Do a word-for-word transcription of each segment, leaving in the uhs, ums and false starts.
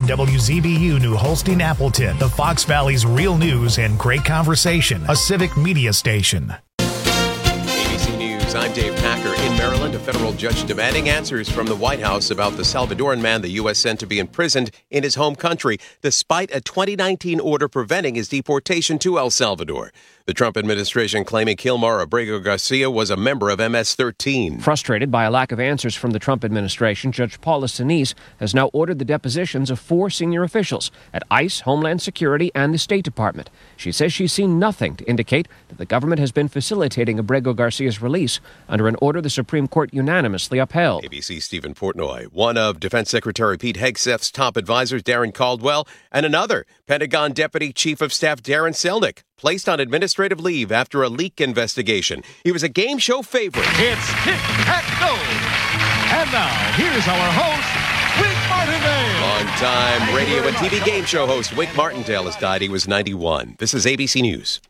W Z B U New Holstein Appleton, the Fox Valley's real news and great conversation, a civic media station. A B C News, I'm Dave Packer. In Maryland, a federal judge demanding answers from the White House about the Salvadoran man the U S sent to be imprisoned in his home country, despite a twenty nineteen order preventing his deportation to El Salvador. The Trump administration claiming Kilmar Abrego Garcia was a member of M S thirteen. Frustrated by a lack of answers from the Trump administration, Judge Paula Sinise has now ordered the depositions of four senior officials at ICE, Homeland Security, and the State Department. She says she's seen nothing to indicate that the government has been facilitating Abrego Garcia's release under an order the Supreme Court unanimously upheld. A B C's Stephen Portnoy, one of Defense Secretary Pete Hegseth's top advisors, Darren Caldwell, and another, Pentagon Deputy Chief of Staff Darren Selnick, placed on administrative leave after a leak investigation. He was a game show favorite. It's Tic-Tac-Toe! And now, here's our host, Wick Martindale! Long-time radio and T V game show host Wick Martindale has died. He was ninety-one. This is A B C News.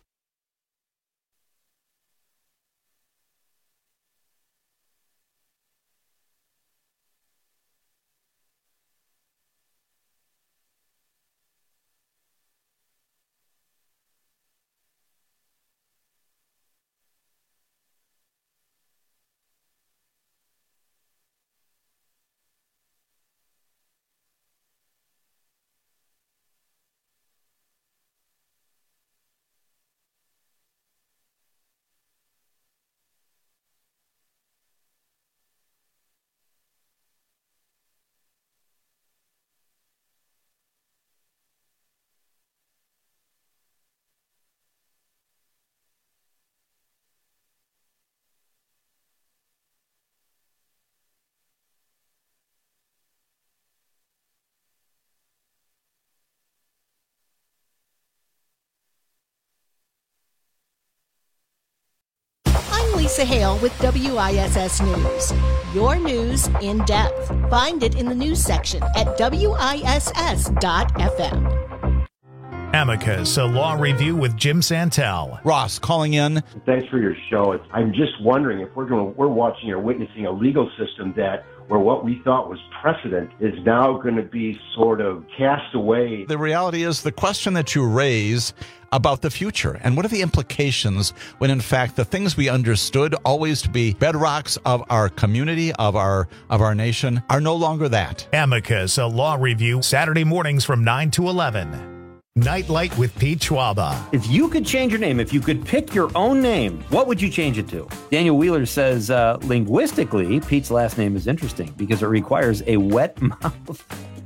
Lisa Hale with W I S S News. Your news in depth. Find it in the news section at W I S S dot F M. Amicus, a law review with Jim Santel. Ross calling in. Thanks for your show. It's, I'm just wondering if we're going, we're watching or witnessing a legal system that where what we thought was precedent is now going to be sort of cast away. The reality is the question that you raise about the future and what are the implications when in fact the things we understood always to be bedrocks of our community, of our of our nation, are no longer that. Amicus, a law review, Saturday mornings from nine to eleven. Nightlight with Pete Schwaba. If you could change your name, if you could pick your own name, what would you change it to? Daniel Wheeler says, uh, linguistically, Pete's last name is interesting because it requires a wet mouth.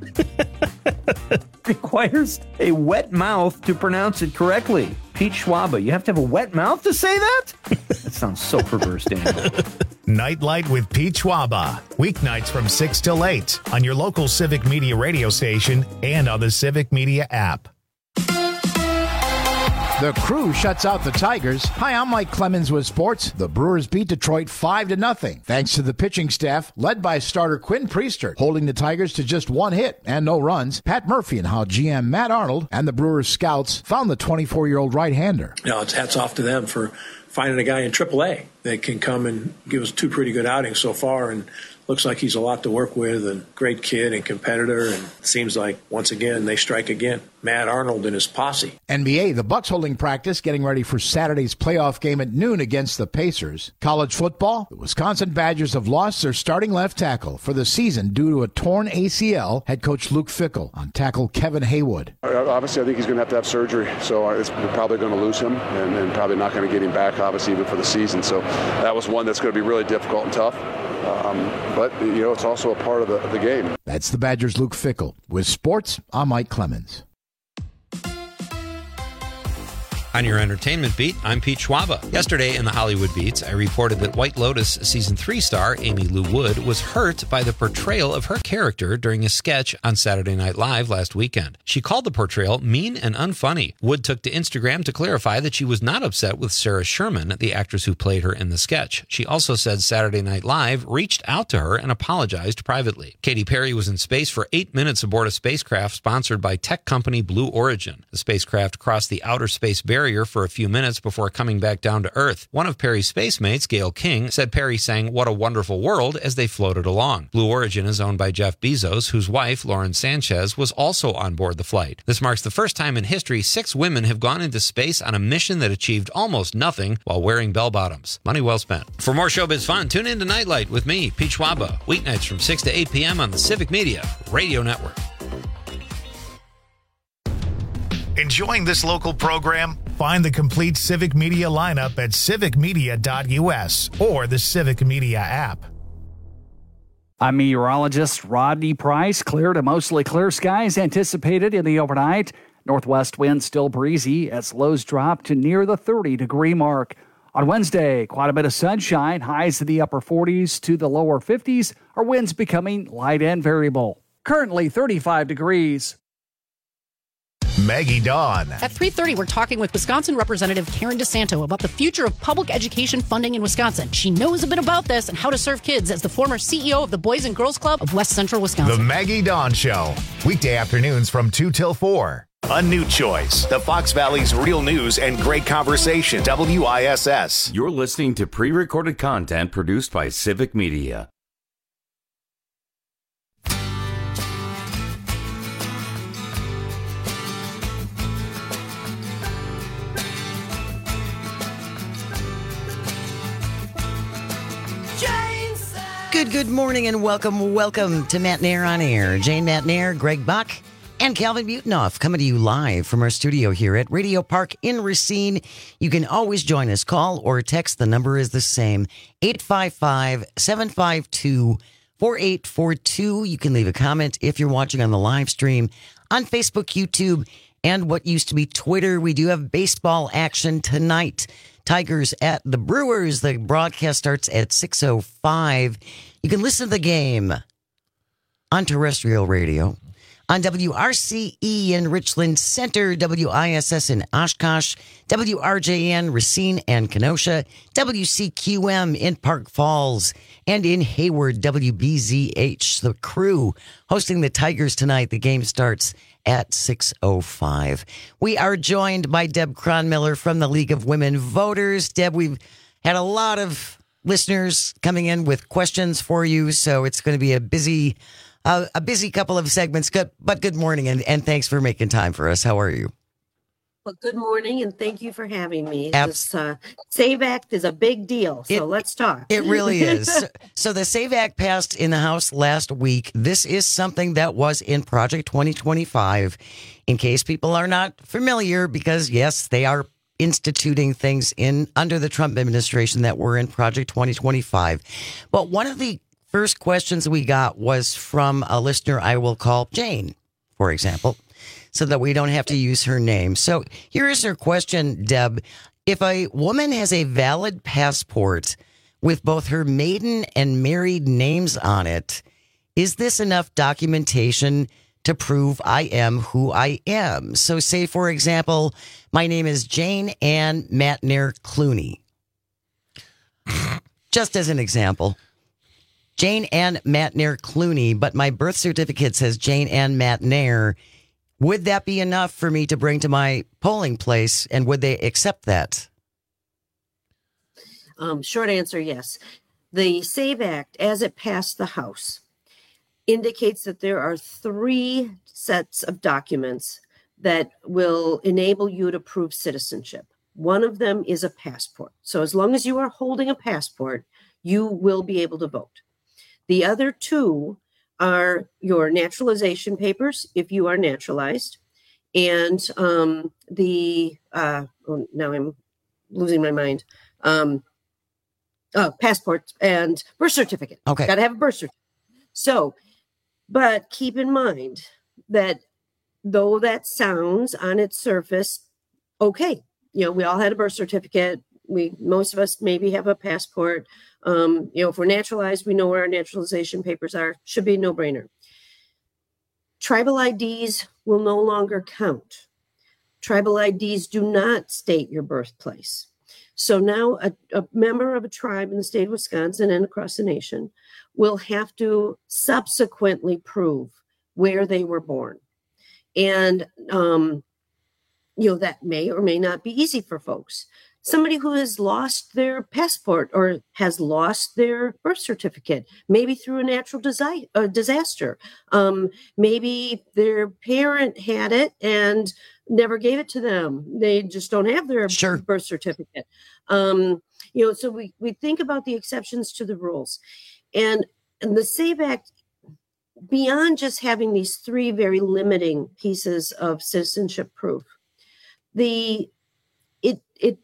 requires a wet mouth to pronounce it correctly. Pete Schwaba, you have to have a wet mouth to say that? That sounds so perverse, Daniel. Nightlight with Pete Schwaba. Weeknights from six till eight on your local Civic Media radio station and on the Civic Media app. The Crew shuts out the Tigers. Hi, I'm Mike Clemens with sports. The Brewers beat Detroit five to nothing, thanks to the pitching staff led by starter Quinn Priester, holding the Tigers to just one hit and no runs. Pat Murphy and how G M Matt Arnold and the Brewers scouts found the twenty-four-year-old right-hander. You know, it's hats off to them for finding a guy in triple A that can come and give us two pretty good outings so far, and looks like he's a lot to work with, and great kid and competitor, and seems like, once again, they strike again. Matt Arnold and his posse. N B A, the Bucks holding practice, getting ready for Saturday's playoff game at noon against the Pacers. College football, the Wisconsin Badgers have lost their starting left tackle for the season due to a torn A C L. Head coach Luke Fickell on tackle Kevin Haywood. Obviously, I think he's going to have to have surgery, so it's, we're probably going to lose him, and, and probably not going to get him back, obviously, even for the season. So that was one that's going to be really difficult and tough. Um, but, you know, it's also a part of the, the game. That's the Badgers' Luke Fickell. With sports, I'm Mike Clemens. On your entertainment beat, I'm Pete Schwaba. Yesterday in the Hollywood Beats, I reported that White Lotus Season three star Amy Lou Wood was hurt by the portrayal of her character during a sketch on Saturday Night Live last weekend. She called the portrayal mean and unfunny. Wood took to Instagram to clarify that she was not upset with Sarah Sherman, the actress who played her in the sketch. She also said Saturday Night Live reached out to her and apologized privately. Katy Perry was in space for eight minutes aboard a spacecraft sponsored by tech company Blue Origin. The spacecraft crossed the outer space barrier carrier for a few minutes before coming back down to Earth. One of Perry's space mates, Gail King, said Perry sang "What a Wonderful World" as they floated along. Blue Origin is owned by Jeff Bezos, whose wife, Lauren Sanchez, was also on board the flight. This marks the first time in history six women have gone into space on a mission that achieved almost nothing while wearing bell-bottoms. Money well spent. For more showbiz fun, tune in to Nightlight with me, Pete Schwaba, weeknights from six to eight p.m. on the Civic Media Radio Network. Enjoying this local program? Find the complete Civic Media lineup at civic media dot u s or the Civic Media app. I'm meteorologist Rodney Price. Clear to mostly clear skies anticipated in the overnight. Northwest winds still breezy as lows drop to near the thirty-degree mark. On Wednesday, quite a bit of sunshine, highs in the upper forties to the lower fifties, our winds becoming light and variable. Currently thirty-five degrees. Maggie Dawn. At three thirty, we're talking with Wisconsin Representative Karen DeSanto about the future of public education funding in Wisconsin. She knows a bit about this and how to serve kids as the former C E O of the Boys and Girls Club of West Central Wisconsin. The Maggie Dawn Show. Weekday afternoons from two till four. A new choice. The Fox Valley's real news and great conversation. W I S S. You're listening to pre-recorded content produced by Civic Media. Good, good morning and welcome, welcome to Matt Nair on Air. Jane Matt Nair, Greg Buck, and Calvin Butenoff coming to you live from our studio here at Radio Park in Racine. You can always join us. Call or text. The number is the same, eight five five, seven five two, four eight four two. You can leave a comment if you're watching on the live stream on Facebook, YouTube, and what used to be Twitter. We do have baseball action tonight. Tigers at the Brewers. The broadcast starts at six oh five. You can listen to the game on terrestrial radio, on W R C E in Richland Center, W I S S in Oshkosh, W R J N Racine and Kenosha, W C Q M in Park Falls, and in Hayward, W B Z H. The Crew hosting the Tigers tonight. The game starts at six oh five. We are joined by Deb Cronmiller from the League of Women Voters. Deb, we've had a lot of listeners coming in with questions for you, so it's going to be a busy uh, a busy couple of segments. Good, but good morning, and, and thanks for making time for us. How are you? Well, good morning, and thank you for having me. Ab- this uh, SAVE Act is a big deal, so it, let's talk. It really is. so, so the SAVE Act passed in the House last week. This is something that was in Project twenty twenty-five, in case people are not familiar, because, yes, they are instituting things in under the Trump administration that were in Project twenty twenty-five. But one of the first questions we got was from a listener I will call Jane, for example, so that we don't have to use her name. So here is her question, Deb. If a woman has a valid passport with both her maiden and married names on it, is this enough documentation to prove I am who I am? So say, for example, my name is Jane Ann Matt Nair Clooney. Just as an example. Jane Ann Matt Nair Clooney, but my birth certificate says Jane Ann Matt Nair. Would that be enough for me to bring to my polling place, and would they accept that? Um, short answer, yes. The SAVE Act, as it passed the House, indicates that there are three sets of documents that will enable you to prove citizenship. One of them is a passport. So as long as you are holding a passport, you will be able to vote. The other two are your naturalization papers, if you are naturalized, and um, the, uh, oh, now I'm losing my mind, um, oh, passport and birth certificate. Okay. Got to have a birth certificate. So, but keep in mind that though that sounds on its surface, okay, you know, we all had a birth certificate. We, most of us maybe have a passport. Um, you know, if we're naturalized, we know where our naturalization papers are. Should be a no-brainer. Tribal I Ds will no longer count. Tribal I Ds do not state your birthplace. So now a, a member of a tribe in the state of Wisconsin and across the nation will have to subsequently prove where they were born. And um, you know, that may or may not be easy for folks. Somebody who has lost their passport or has lost their birth certificate, maybe through a natural desi- uh, disaster. Um, maybe their parent had it and never gave it to them. They just don't have their sure. birth certificate. Um, you know, so we, we think about the exceptions to the rules. And, and the SAVE Act, beyond just having these three very limiting pieces of citizenship proof, the it it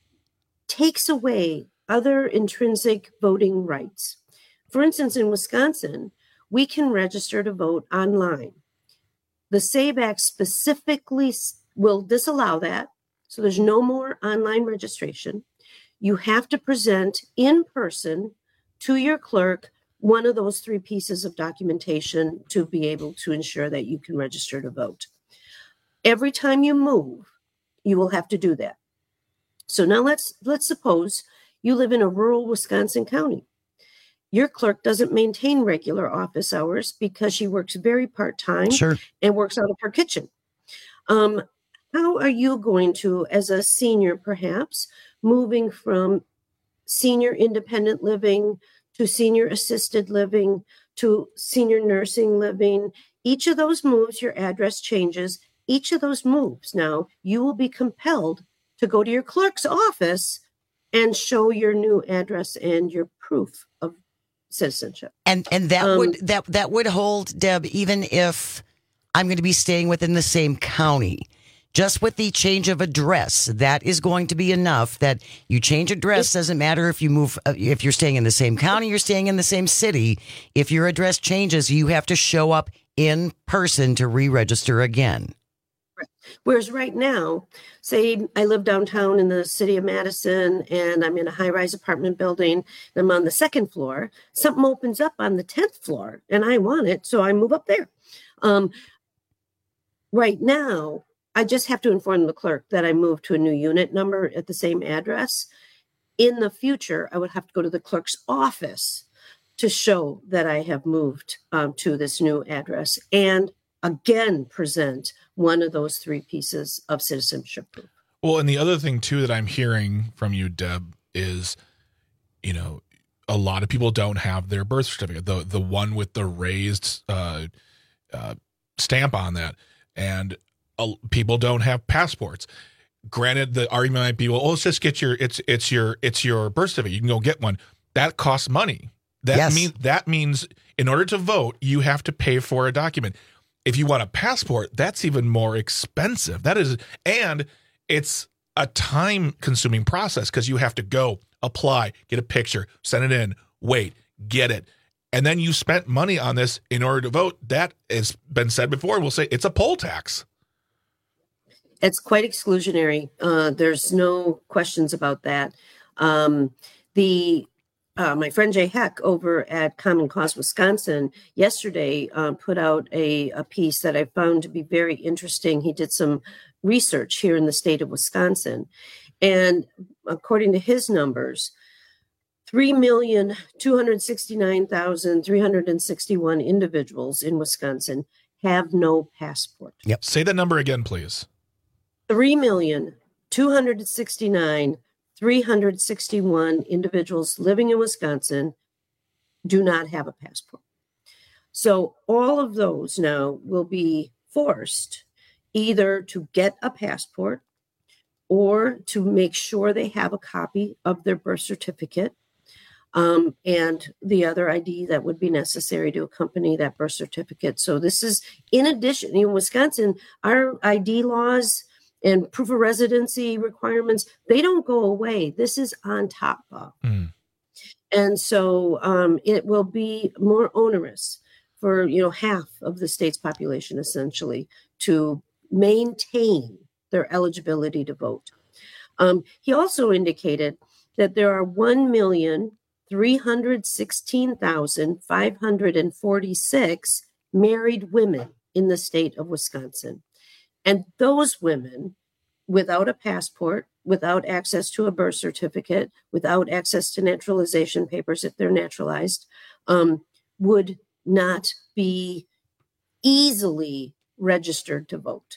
takes away other intrinsic voting rights. For instance, in Wisconsin, we can register to vote online. The SAVE Act specifically will disallow that, so there's no more online registration. You have to present in person to your clerk one of those three pieces of documentation to be able to ensure that you can register to vote. Every time you move, you will have to do that. So now let's let's suppose you live in a rural Wisconsin county. Your clerk doesn't maintain regular office hours because she works very part-time sure. and works out of her kitchen. Um, how are you going to, as a senior perhaps, moving from senior independent living to senior assisted living to senior nursing living? Each of those moves, your address changes. Each of those moves now, you will be compelled to go to your clerk's office and show your new address and your proof of citizenship. And and that Um, would that that would hold, Deb, even if I'm going to be staying within the same county. Just with the change of address, that is going to be enough. That you change address doesn't matter if you move, uh, if you're staying in the same county, you're staying in the same city. If your address changes, you have to show up in person to re-register again. Whereas right now, say I live downtown in the city of Madison and I'm in a high-rise apartment building and I'm on the second floor, something opens up on the tenth floor and I want it, so I move up there. Um, right now, I just have to inform the clerk that I moved to a new unit number at the same address. In the future, I would have to go to the clerk's office to show that I have moved um, to this new address and again present one of those three pieces of citizenship proof. Well, and the other thing too that I'm hearing from you, Deb, is, you know, a lot of people don't have their birth certificate, the the one with the raised uh, uh, stamp on that, and uh, people don't have passports. Granted, the argument might be, well, oh, let's just get your it's it's your it's your birth certificate. You can go get one. That costs money. That Yes. means that means in order to vote, you have to pay for a document. If you want a passport, that's even more expensive. That is, and it's a time-consuming process because you have to go, apply, get a picture, send it in, wait, get it. And then you spent money on this in order to vote. That has been said before. We'll say it's a poll tax. It's quite exclusionary. Uh, there's no questions about that. Um, the uh, my friend Jay Heck over at Common Cause Wisconsin yesterday uh, put out a, a piece that I found to be very interesting. He did some research here in the state of Wisconsin, and according to his numbers, three million two hundred sixty-nine thousand three hundred sixty-one individuals in Wisconsin have no passport. Yep. Say that number again, please. Three million two hundred sixty-nine three hundred sixty-one individuals living in Wisconsin do not have a passport. So all of those now will be forced either to get a passport or to make sure they have a copy of their birth certificate um, and the other I D that would be necessary to accompany that birth certificate. So this is in addition, in Wisconsin, our I D laws and proof of residency requirements, they don't go away. This is on top of. Mm. And so um, it will be more onerous for, you know, half of the state's population, essentially, to maintain their eligibility to vote. Um, he also indicated that there are one million three hundred sixteen thousand five hundred forty-six married women in the state of Wisconsin. And those women, without a passport, without access to a birth certificate, without access to naturalization papers if they're naturalized, um, would not be easily registered to vote.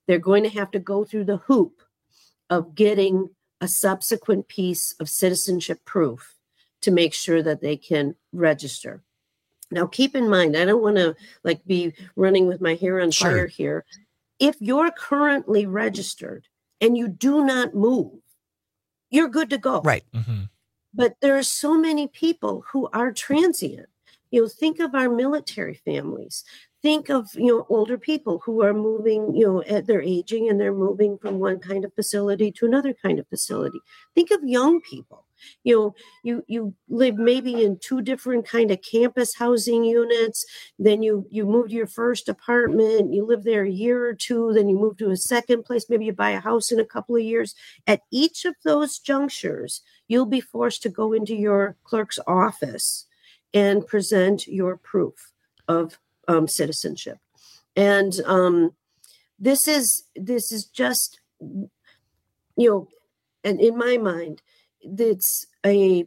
they're going to have to go through the hoop of getting a subsequent piece of citizenship proof to make sure that they can register. Now, keep in mind, I don't want to like be running with my hair on Sure. fire here. If you're currently registered and you do not move, you're good to go. Right. But there are so many people who are transient. You know, think of our military families. Think of, you know, older people who are moving, you know, at they're aging and they're moving from one kind of facility to another kind of facility. Think of young people. You know, you you live maybe in two different kind of campus housing units. Then you you move to your first apartment. You live there a year or two. Then you move to a second place. Maybe you buy a house in a couple of years. At each of those junctures, you'll be forced to go into your clerk's office and present your proof of um, citizenship. And um, this is this is just, you know, and in my mind, it's a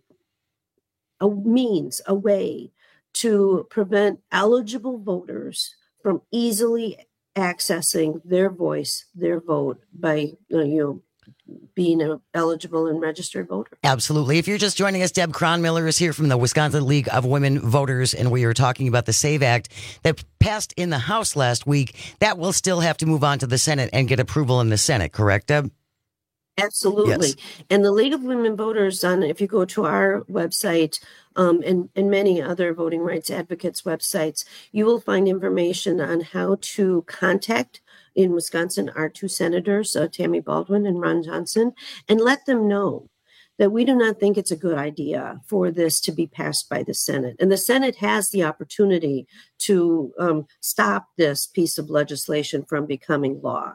a means, a way to prevent eligible voters from easily accessing their voice, their vote by uh, you know being an eligible and registered voter. Absolutely. If you're just joining us, Deb Cronmiller is here from the Wisconsin League of Women Voters, and we are talking about the SAVE Act that passed in the House last week. That will still have to move on to the Senate and get approval in the Senate, correct, Deb? Absolutely. Yes. And the League of Women Voters, on if you go to our website um, and, and many other voting rights advocates' websites, you will find information on how to contact in Wisconsin our two senators, uh, Tammy Baldwin and Ron Johnson, and let them know that we do not think it's a good idea for this to be passed by the Senate. And the Senate has the opportunity to um, stop this piece of legislation from becoming law.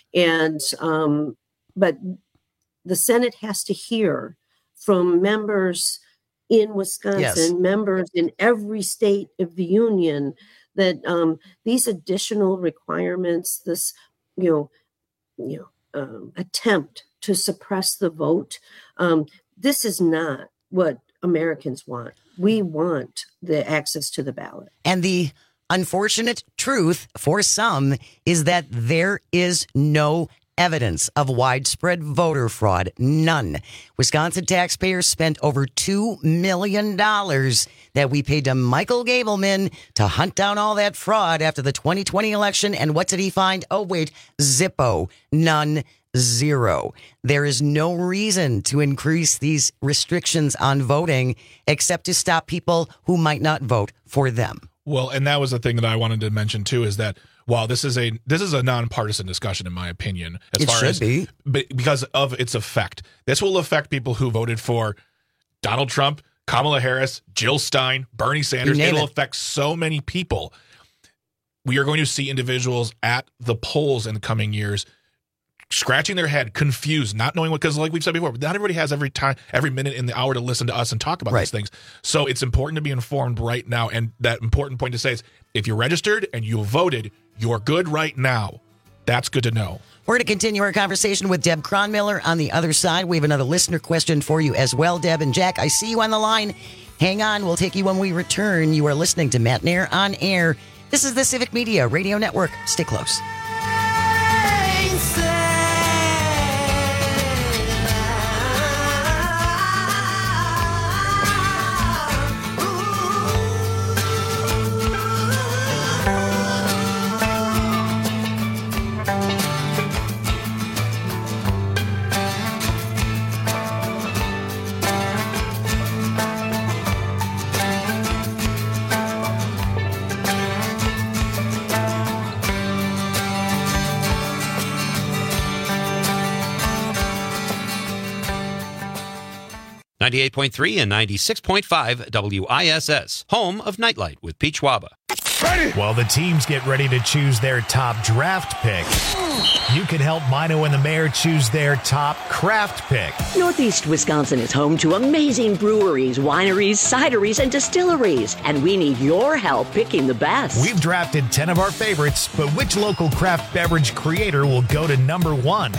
And um, but the Senate has to hear from members in Wisconsin, Yes. members in every state of the union, that um, these additional requirements, this, you know, you know, um, attempt to suppress the vote, um, this is not what Americans want. We want the access to the ballot. And the unfortunate truth for some is that there is no evidence of widespread voter fraud. None. Wisconsin taxpayers spent over two million dollars that we paid to Michael Gableman to hunt down all that fraud after the twenty twenty election. And what did he find? Oh, wait, Zippo. None. Zero. There is no reason to increase these restrictions on voting except to stop people who might not vote for them. Well, and that was the thing that I wanted to mention too, is that while this is a this is a nonpartisan discussion, in my opinion, as It far should as be. be- because of its effect, this will affect people who voted for Donald Trump, Kamala Harris, Jill Stein, Bernie Sanders. name It'll it. affect so many people. We are going to see individuals at the polls in the coming years scratching their head, confused, not knowing what, because like we've said before, not everybody has every time, every minute in the hour to listen to us and talk about Right. these things. So it's important to be informed right now. And that important point to say is, if you're registered and you voted, you're good right now. That's good to know. We're going to continue our conversation with Deb Cronmiller on the other side. We have another listener question for you as well, Deb. And Jack, I see you on the line. Hang on. We'll take you when we return. You are listening to Matt Nair on Air. This is the Civic Media Radio Network. Stay close. ninety-eight point three and ninety-six point five W I S S, home of Nightlight with Pete Schwaba. While the teams get ready to choose their top draft pick, you can help Mino and the Mayor choose their top craft pick. Northeast Wisconsin is home to amazing breweries, wineries, cideries, and distilleries, and we need your help picking the best. We've drafted ten of our favorites, but which local craft beverage creator will go to number one?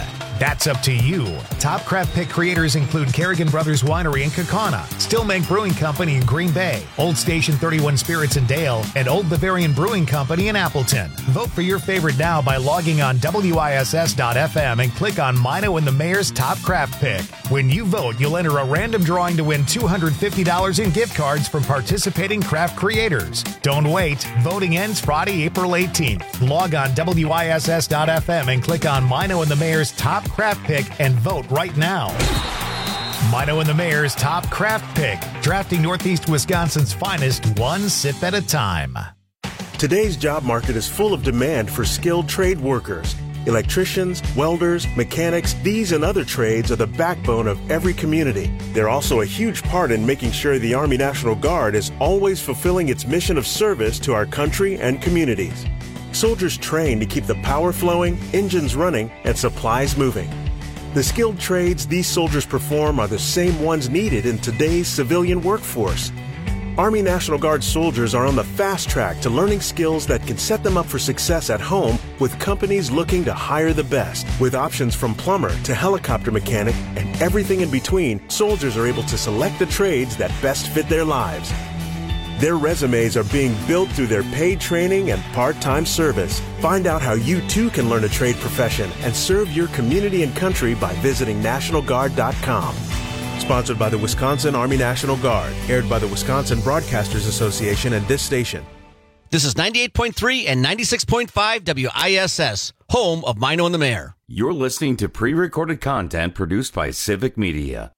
That's up to you. Top craft pick creators include Kerrigan Brothers Winery in Kaukauna, Stillmake Brewing Company in Green Bay, Old Station thirty-one Spirits in Dale, and Old Bavarian Brewing Company in Appleton. Vote for your favorite now by logging on W I S S dot F M and click on Mino and the Mayor's Top Craft Pick. When you vote, you'll enter a random drawing to win two hundred fifty dollars in gift cards from participating craft creators. Don't wait. Voting ends Friday, April eighteenth. Log on W I S S dot F M and click on Mino and the Mayor's Top Craft Pick and vote right now. Mino and the Mayor's Top Craft Pick, drafting Northeast Wisconsin's finest one sip at a time. Today's job market is full of demand for skilled trade workers. Electricians, welders, mechanics, these and other trades are the backbone of every community. They're also a huge part in making sure the Army National Guard is always fulfilling its mission of service to our country and communities. Soldiers train to keep the power flowing, engines running, and supplies moving. The skilled trades these soldiers perform are the same ones needed in today's civilian workforce. Army National Guard soldiers are on the fast track to learning skills that can set them up for success at home with companies looking to hire the best. With options from plumber to helicopter mechanic and everything in between, soldiers are able to select the trades that best fit their lives. Their resumes are being built through their paid training and part-time service. Find out how you too can learn a trade profession and serve your community and country by visiting National Guard dot com. Sponsored by the Wisconsin Army National Guard. Aired by the Wisconsin Broadcasters Association and this station. This is ninety-eight point three and ninety-six point five W I S S, home of Mino and the Mayor. You're listening to pre-recorded content produced by Civic Media.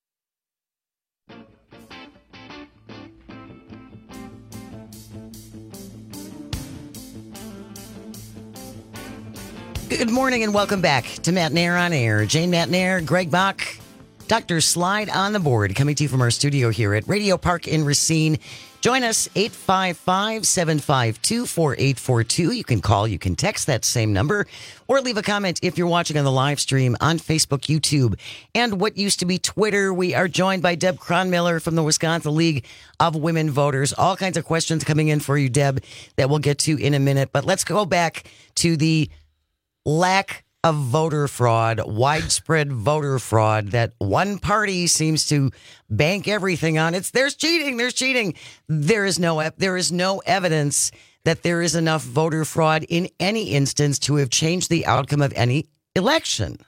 Good morning and welcome back to Matt Nair on Air. Jane Matt Nair, Greg Bach, Doctor Slide on the board, coming to you from our studio here at Radio Park in Racine. Join us, eight five five, seven five two, four eight four two. You can call, you can text that same number, or leave a comment if you're watching on the live stream on Facebook, YouTube, and what used to be Twitter. We are joined by Deb Cronmiller from the Wisconsin League of Women Voters. All kinds of questions coming in for you, Deb, that we'll get to in a minute. But let's go back to the lack of voter fraud, widespread voter fraud that one party seems to bank everything on. It's there's cheating, there's cheating. There is no there is no evidence that there is enough voter fraud in any instance to have changed the outcome of any election.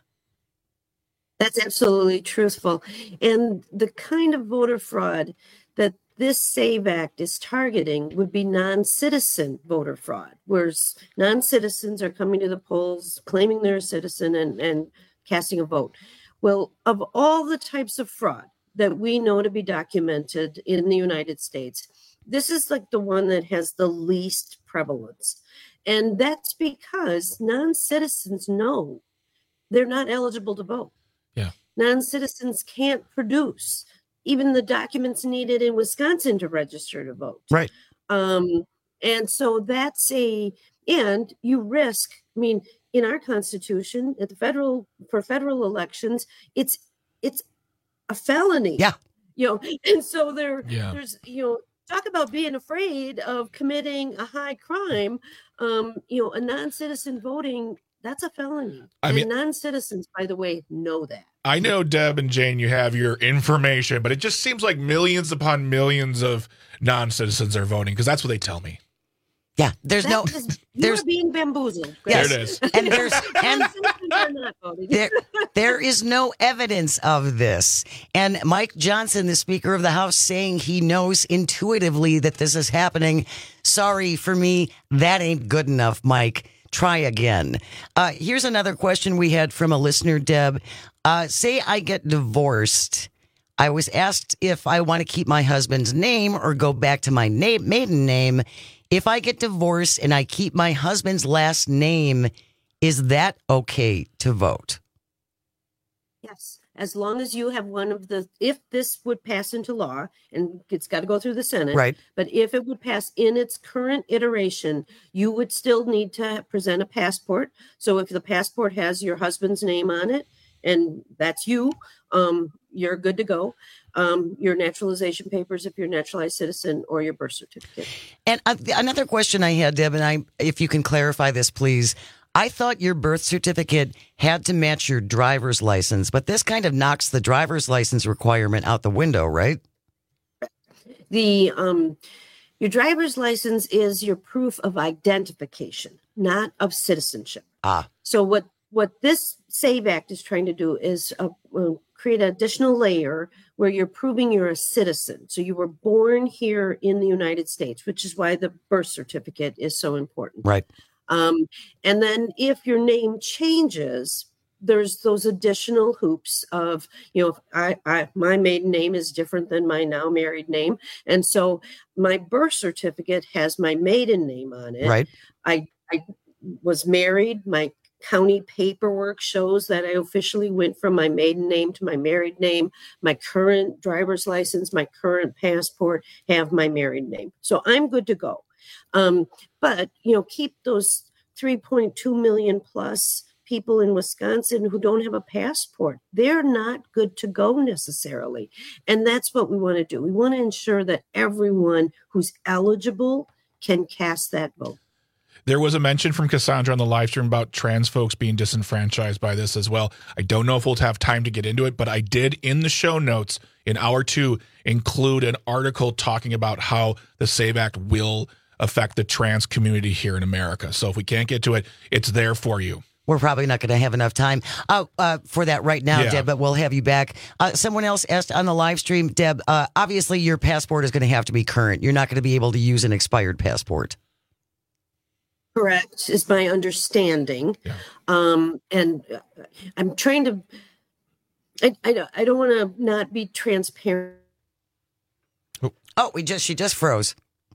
That's absolutely truthful. And the kind of voter fraud that this SAVE Act is targeting would be non-citizen voter fraud, where non-citizens are coming to the polls, claiming they're a citizen and, and casting a vote. Well, of all the types of fraud that we know to be documented in the United States, this is like the one that has the least prevalence. And that's because non-citizens know they're not eligible to vote. Yeah. Non-citizens can't produce even the documents needed in Wisconsin to register to vote. Right. Um, and so that's a, and you risk, I mean, in our Constitution, at the federal, for federal elections, it's, it's a felony. Yeah. You know, and so there, yeah. there's, you know, talk about being afraid of committing a high crime. Um, you know, a non-citizen voting, that's a felony. I and mean, non-citizens, by the way, know that. I know, Deb and Jane, you have your information, but it just seems like millions upon millions of non-citizens are voting because that's what they tell me. Yeah, there's that no, is, there's you're being bamboozled. Yes. There it is. And there's, and are not voting. there, there is no evidence of this. And Mike Johnson, the Speaker of the House, saying he knows intuitively that this is happening. Sorry for me, that ain't good enough, Mike. Try again. Uh, here's another question we had from a listener, Deb. Uh, say I get divorced. I was asked if I want to keep my husband's name or go back to my na- maiden name. If I get divorced and I keep my husband's last name, is that okay to vote? Yes, as long as you have one of the, if this would pass into law, and it's got to go through the Senate, right? But if it would pass in its current iteration, you would still need to present a passport. So if the passport has your husband's name on it, and that's you, um, you're good to go. Um, your naturalization papers, if you're a naturalized citizen, or your birth certificate. And uh, another question I had, Deb, and I, if you can clarify this, please. I thought your birth certificate had to match your driver's license, but this kind of knocks the driver's license requirement out the window, right? The um, your driver's license is your proof of identification, not of citizenship. Ah. So what what this SAVE Act is trying to do is uh, uh, create an additional layer where you're proving you're a citizen. So you were born here in the United States, which is why the birth certificate is so important. Right. Um, and then if your name changes, there's those additional hoops of, you know, I, I, my maiden name is different than my now married name. And so my birth certificate has my maiden name on it. Right. I, I was married. My county paperwork shows that I officially went from my maiden name to my married name. My current driver's license, my current passport have my married name. So I'm good to go. Um, but, you know, keep those three point two million plus people in Wisconsin who don't have a passport. They're not good to go necessarily. And that's what we want to do. We want to ensure that everyone who's eligible can cast that vote. There was a mention from Cassandra on the live stream about trans folks being disenfranchised by this as well. I don't know if we'll have time to get into it, but I did in the show notes in hour two include an article talking about how the SAVE Act will affect the trans community here in America. So if we can't get to it, it's there for you. We're probably not going to have enough time uh, uh, for that right now, Yeah. Deb, but we'll have you back. Uh, someone else asked on the live stream, Deb, uh, obviously your passport is going to have to be current. You're not going to be able to use an expired passport. Correct, is my understanding. Yeah. Um, and uh, I'm trying to, I, I, don't- I don't want to not be transparent. Oh, we just she just froze.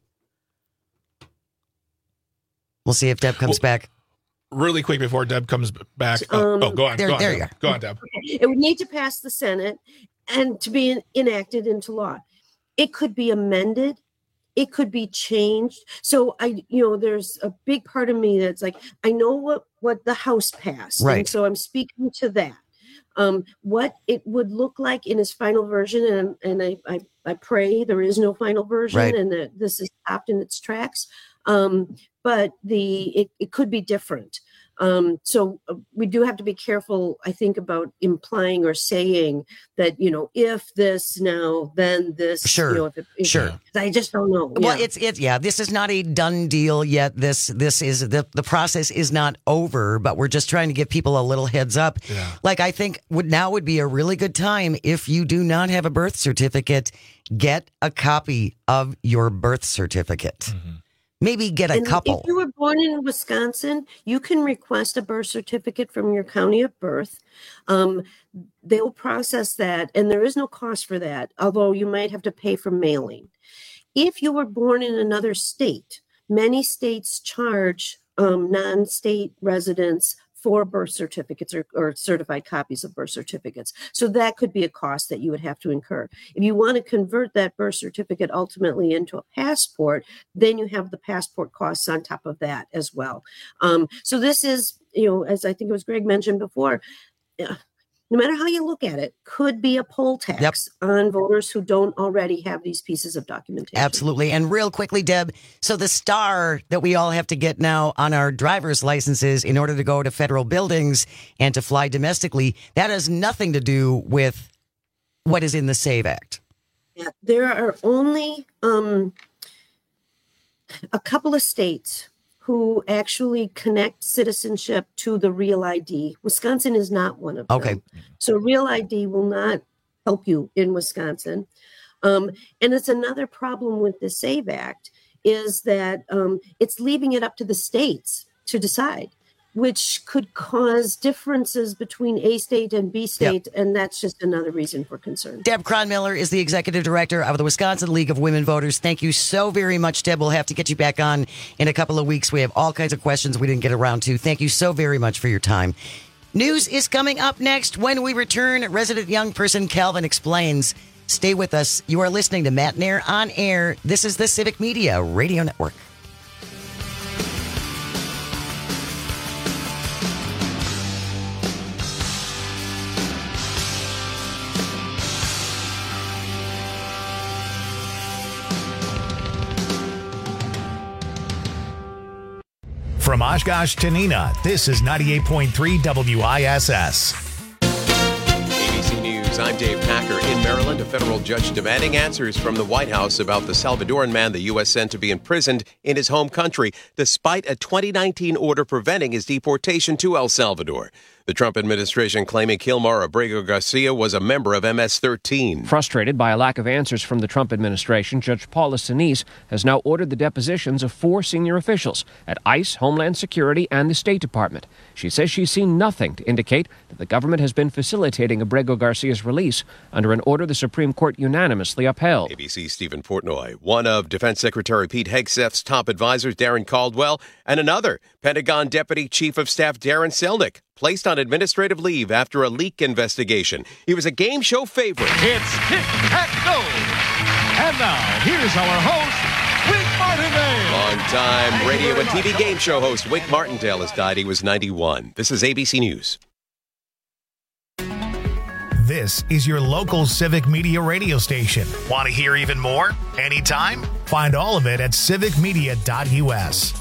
We'll see if Deb comes Well, back. Really quick before Deb comes back. Oh, Um, oh go on. there- go on, there Deb. you are. Go on, Deb. It would need to pass the Senate and to be en- enacted into law. It could be amended. It could be changed. So I, you know, there's a big part of me that's like, I know what, what the House passed. Right. And so I'm speaking to that. Um, what it would look like in its final version. And, and I, I, I pray there is no final version Right. and that this is stopped in its tracks. Um, but the, it, it could be different. Um, so uh, we do have to be careful, I think, about implying or saying that, you know, if this now, then this. Sure. You know, if it, if, Sure. I just don't know. Well, Yeah. it's it. Yeah, this is not a done deal yet. This this is the the process is not over, but we're just trying to give people a little heads up. Yeah. Like I think would now would be a really good time if you do not have a birth certificate, get a copy of your birth certificate. Mm-hmm. Maybe get a And couple. If you were born in Wisconsin, you can request a birth certificate from your county of birth. Um, they'll process that, and there is no cost for that, although you might have to pay for mailing. If you were born in another state, many states charge um, non-state residents for birth certificates or, or certified copies of birth certificates. So that could be a cost that you would have to incur. If you want to convert that birth certificate ultimately into a passport, then you have the passport costs on top of that as well. Um, so this is, you know, as I think it was Greg mentioned before, uh, no matter how you look at it, could be a poll tax on voters who don't already have these pieces of documentation. Absolutely. And real quickly, Deb, so the star that we all have to get now on our driver's licenses in order to go to federal buildings and to fly domestically, that has nothing to do with what is in the SAVE Act. Yeah, there are only um, a couple of states who actually connect citizenship to the Real I D. Wisconsin is not one of them. Okay. So Real I D will not help you in Wisconsin. Um, and it's another problem with the SAVE Act is that um, it's leaving it up to the states to decide, which could cause differences between A state and B state. And that's just another reason for concern. Deb Cronmiller is the executive director of the Wisconsin League of Women Voters. Thank you so very much, Deb. We'll have to get you back on in a couple of weeks. We have all kinds of questions we didn't get around to. Thank you so very much for your time. News is coming up next. When we return, resident young person Calvin explains. Stay with us. You are listening to Matt Nair on Air. This is the Civic Media Radio Network. From Oshkosh to Neenah, this is ninety-eight point three W I S S. A B C News, I'm Dave Packer. In Maryland, a federal judge demanding answers from the White House about the Salvadoran man the U S sent to be imprisoned in his home country, despite a twenty nineteen order preventing his deportation to El Salvador. The Trump administration claiming Kilmar Abrego Garcia was a member of M S thirteen. Frustrated by a lack of answers from the Trump administration, Judge Paula Sinise has now ordered the depositions of four senior officials at ICE, Homeland Security, and the State Department. She says she's seen nothing to indicate that the government has been facilitating Abrego Garcia's release under an order the Supreme Court unanimously upheld. A B C's Stephen Portnoy, one of Defense Secretary Pete Hegseth's top advisors, Darren Caldwell, and another, Pentagon Deputy Chief of Staff Darren Selnick, placed on administrative leave after a leak investigation. He was a game show favorite. It's Tic-Tac-Toe! And now, here's our host, Wink Martindale! Long-time radio and T V game show host Wink Martindale has died. He was ninety-one. This is A B C News. This is your local Civic Media radio station. Want to hear even more? Anytime? Find all of it at civic media dot U S.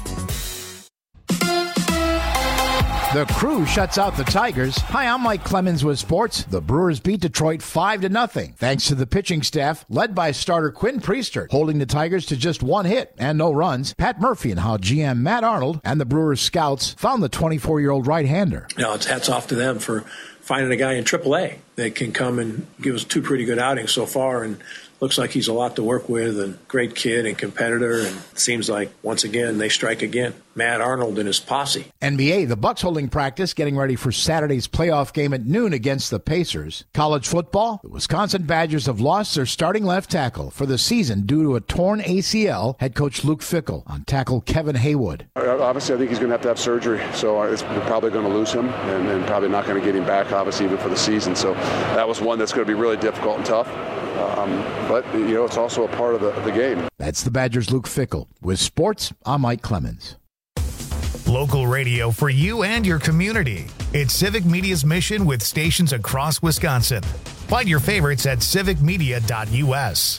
The Crew shuts out the Tigers. Hi, I'm Mike Clemens with sports. The Brewers beat Detroit five to nothing, thanks to the pitching staff led by starter Quinn Priester, holding the Tigers to just one hit and no runs. Pat Murphy and how G M Matt Arnold and the Brewers scouts found the twenty-four-year-old right-hander. You know, it's hats off to them for finding a guy in triple A that can come and give us two pretty good outings so far, and looks like he's a lot to work with, and great kid and competitor, and it seems like once again they strike again. Matt Arnold and his posse. N B A, the Bucks holding practice, getting ready for Saturday's playoff game at noon against the Pacers. College football, the Wisconsin Badgers have lost their starting left tackle for the season due to a torn A C L. Head coach Luke Fickell on tackle Kevin Haywood. Obviously, I think he's going to have to have surgery, so it's we're probably going to lose him, and, and probably not going to get him back, obviously, even for the season. So that was one that's going to be really difficult and tough. Um, but, you know, it's also a part of the, the game. That's the Badgers' Luke Fickell. With sports, I'm Mike Clemens. Local radio for you and your community. It's Civic Media's mission with stations across Wisconsin. Find your favorites at civic media dot U S.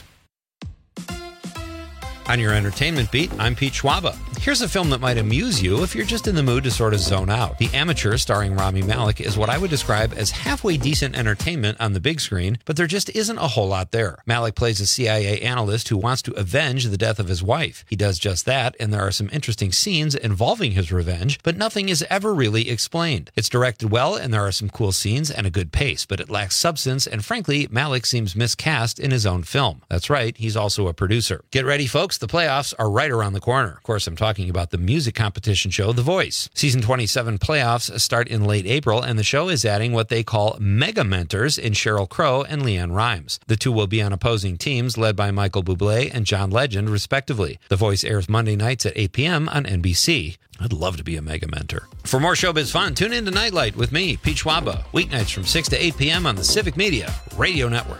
On your entertainment beat, I'm Pete Schwaba. Here's a film that might amuse you if you're just in the mood to sort of zone out. The Amateur, starring Rami Malek, is what I would describe as halfway decent entertainment on the big screen, but there just isn't a whole lot there. Malek plays a C I A analyst who wants to avenge the death of his wife. He does just that, and there are some interesting scenes involving his revenge, but nothing is ever really explained. It's directed well, and there are some cool scenes and a good pace, but it lacks substance, and frankly, Malek seems miscast in his own film. That's right, he's also a producer. Get ready, folks. The playoffs are right around the corner. Of course, I'm talking about the music competition show, The Voice. Season twenty-seven playoffs start in late April, and the show is adding what they call mega mentors in Sheryl Crow and Leanne Rimes. The two will be on opposing teams led by Michael Bublé and John Legend, respectively. The Voice airs Monday nights at eight p.m. on N B C. I'd love to be a mega mentor. For more showbiz fun, tune in to Nightlight with me, Pete Schwaba, weeknights from six to eight p.m. on the Civic Media Radio Network.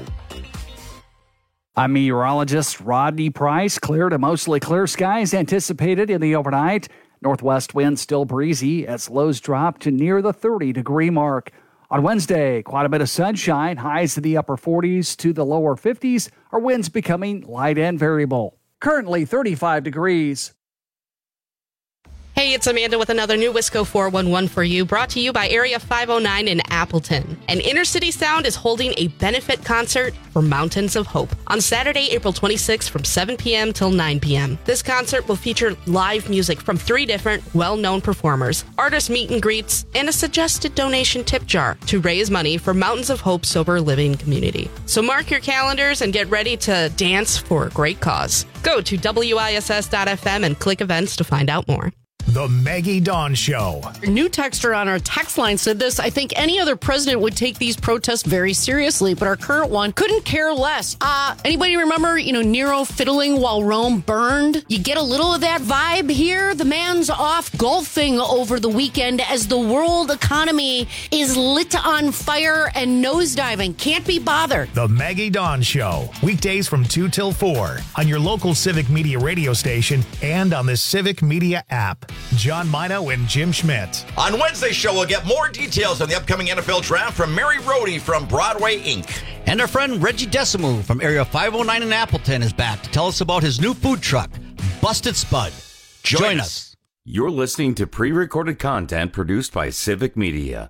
I'm meteorologist Rodney Price. Clear to mostly clear skies anticipated in the overnight. Northwest winds still breezy as lows drop to near the thirty-degree mark. On Wednesday, quite a bit of sunshine, highs in the upper forties to the lower fifties, our winds becoming light and variable. Currently thirty-five degrees. Hey, it's Amanda with another new Wisco four one one for you, brought to you by Area five oh nine in Appleton. And Inner City Sound is holding a benefit concert for Mountains of Hope on Saturday, April twenty-sixth from seven p.m. till nine p.m. This concert will feature live music from three different well-known performers, artist meet and greets, and a suggested donation tip jar to raise money for Mountains of Hope Sober Living Community. So mark your calendars and get ready to dance for a great cause. Go to W I S S dot F M and click events to find out more. The Maggie Dawn Show. A new texter on our text line said this: I think any other president would take these protests very seriously, but our current one couldn't care less. Uh, anybody remember, you know, Nero fiddling while Rome burned? You get a little of that vibe here. The man's off golfing over the weekend as the world economy is lit on fire and nosediving. Can't be bothered. The Maggie Dawn Show. Weekdays from two till four on your local Civic Media radio station and on the Civic Media app. John Mino and Jim Schmidt. On Wednesday's show, we'll get more details on the upcoming N F L draft from Mary Rohde from Broadway Incorporated. And our friend Reggie Decimu from Area five oh nine in Appleton is back to tell us about his new food truck, Busted Spud. Join, Join us. us. You're listening to pre-recorded content produced by Civic Media.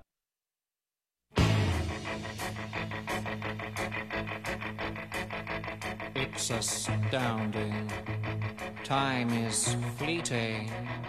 It's astounding. Time is fleeting.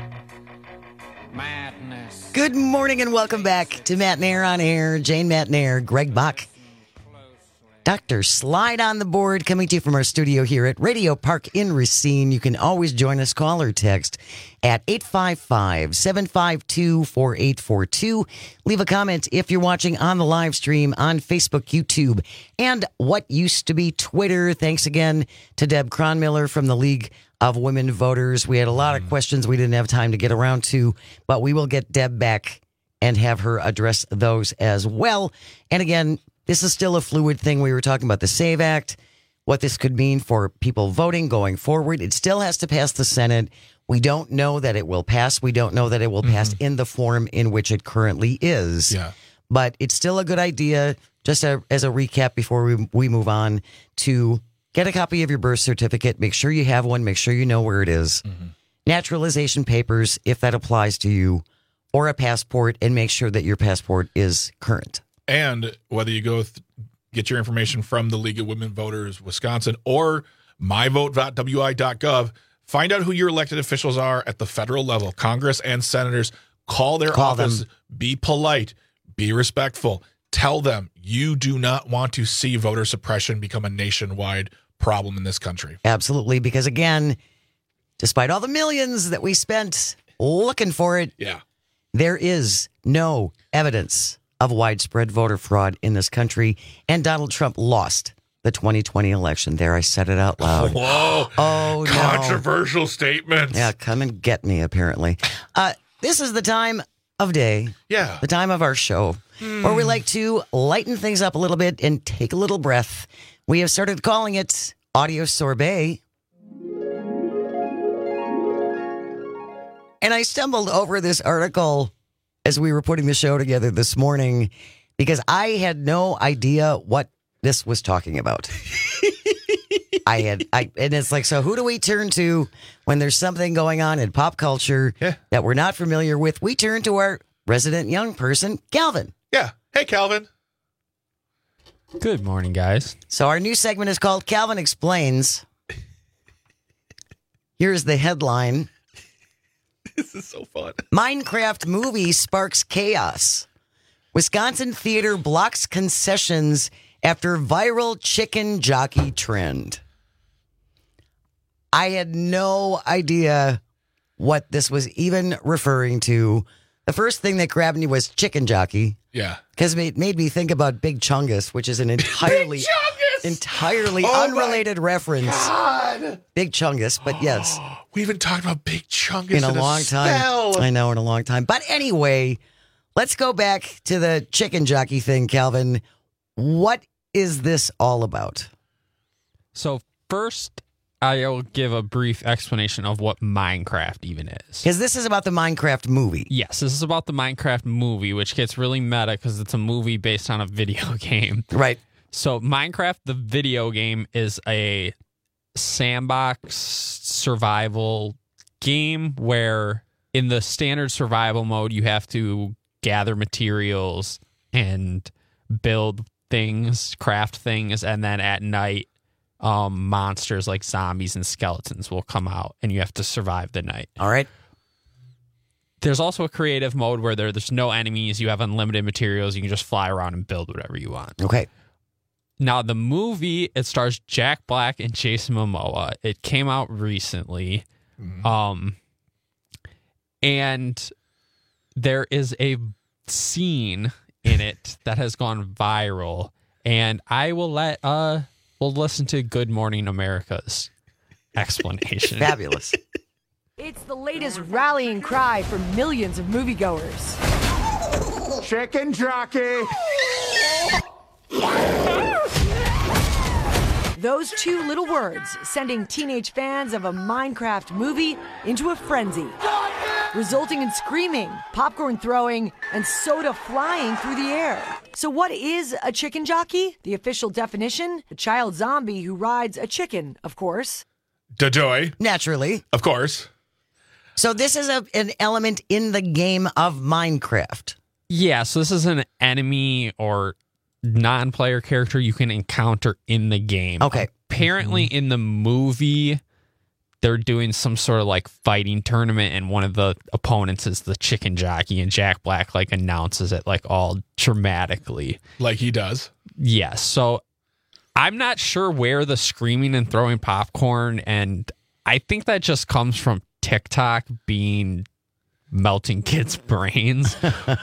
Madness. Good morning and welcome back to Matt Nair on Air. Jane Matt Nair, Greg Buck. Doctor Slide on the board, coming to you from our studio here at Radio Park in Racine. You can always join us, call or text at eight five five, seven five two, four eight four two. Leave a comment if you're watching on the live stream on Facebook, YouTube, and what used to be Twitter. Thanks again to Deb Cronmiller from the League of Women Voters. We had a lot of questions we didn't have time to get around to, but we will get Deb back and have her address those as well. And again, this is still a fluid thing. We were talking about the SAVE Act, what this could mean for people voting going forward. It still has to pass the Senate. We don't know that it will pass. We don't know that it will mm-hmm. pass in the form in which it currently is. Yeah. But it's still a good idea, just a, as a recap before we, we move on, to get a copy of your birth certificate. Make sure you have one. Make sure you know where it is. Mm-hmm. Naturalization papers, if that applies to you, or a passport, and make sure that your passport is current. And whether you go th- get your information from the League of Women Voters Wisconsin or my vote dot w i dot gov, find out who your elected officials are at the federal level, Congress and senators. Call their Call office. them. Be polite. Be respectful. Tell them you do not want to see voter suppression become a nationwide problem in this country. Absolutely, because again, despite all the millions that we spent looking for it, yeah, there is no evidence of widespread voter fraud in this country, and Donald Trump lost the twenty twenty election. There, I said it out loud. Whoa. Oh, Controversial no. statements. Yeah, come and get me, apparently. Uh, this is the time of day, yeah, the time of our show, hmm. where we like to lighten things up a little bit and take a little breath. We have started calling it Audio Sorbet. And I stumbled over this article as we were putting the show together this morning, because I had no idea what this was talking about. I had, I, and it's like, so who do we turn to when there's something going on in pop culture yeah. that we're not familiar with? We turn to our resident young person, Calvin. Yeah. Hey, Calvin. Good morning, guys. So our new segment is called Calvin Explains. Here's the headline. This is so fun. Minecraft movie sparks chaos. Wisconsin theater blocks concessions after viral chicken jockey trend. I had no idea what this was even referring to. The first thing that grabbed me was chicken jockey. Yeah. Because it made me think about Big Chungus, which is an entirely, entirely oh unrelated reference. God. Big Chungus, but yes. We haven't talked about Big Chungus in a in long a time. I know, in a long time. But anyway, let's go back to the chicken jockey thing, Calvin. What is this all about? So first, I'll give a brief explanation of what Minecraft even is. Because this is about the Minecraft movie. Yes, this is about the Minecraft movie, which gets really meta because it's a movie based on a video game. Right. So Minecraft, the video game, is a sandbox survival game where in the standard survival mode, you have to gather materials and build things, craft things, and then at night, um, monsters like zombies and skeletons will come out, and you have to survive the night. All right. There's also a creative mode where there, there's no enemies, you have unlimited materials, you can just fly around and build whatever you want. Okay. Now, the movie, it stars Jack Black and Jason Momoa. It came out recently. Mm-hmm. Um, and there is a scene in it that has gone viral. And I will let, uh, we'll listen to Good Morning America's explanation. Fabulous. It's the latest rallying cry for millions of moviegoers. Chicken jockey! Those two little words sending teenage fans of a Minecraft movie into a frenzy, resulting in screaming, popcorn throwing, and soda flying through the air. So what is a chicken jockey? The official definition, a child zombie who rides a chicken, of course. Dadoy. Naturally. Of course. So this is a, an element in the game of Minecraft. Yeah, so this is an enemy or non-player character you can encounter in the game. Okay. Apparently in the movie, they're doing some sort of like fighting tournament, and one of the opponents is the chicken jockey, and Jack Black like announces it like all dramatically. Like he does. Yes. So I'm not sure where the screaming and throwing popcorn, and I think that just comes from TikTok being melting kids' brains.